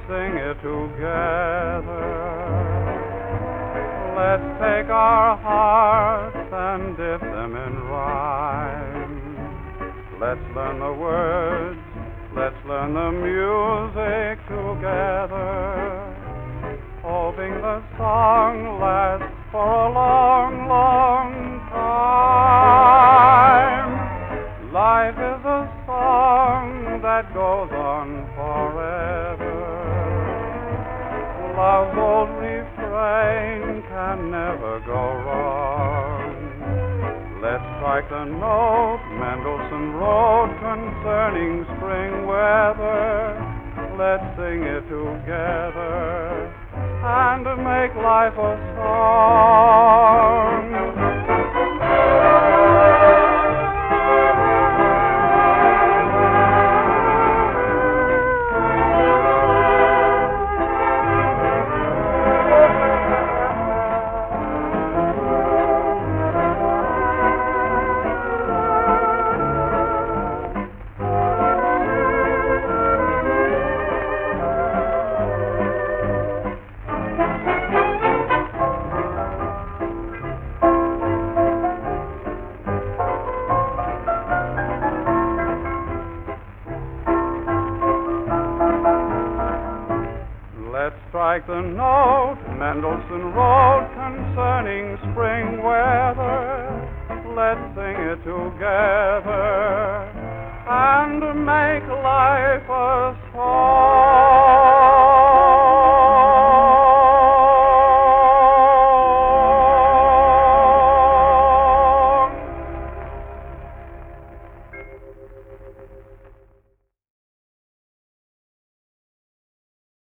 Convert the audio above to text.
sing it together. Let's take our hearts and dip them in rhyme. Let's learn the words, let's learn the music together, hoping the song lasts for a long, long time. Life is a song that goes on forever. Love's old refrain can never go wrong. Let's strike the note Mendelssohn wrote concerning spring weather. Let's sing it together and make life a song. Let's strike the note Mendelssohn wrote concerning spring weather. Let's sing it together and make life a song.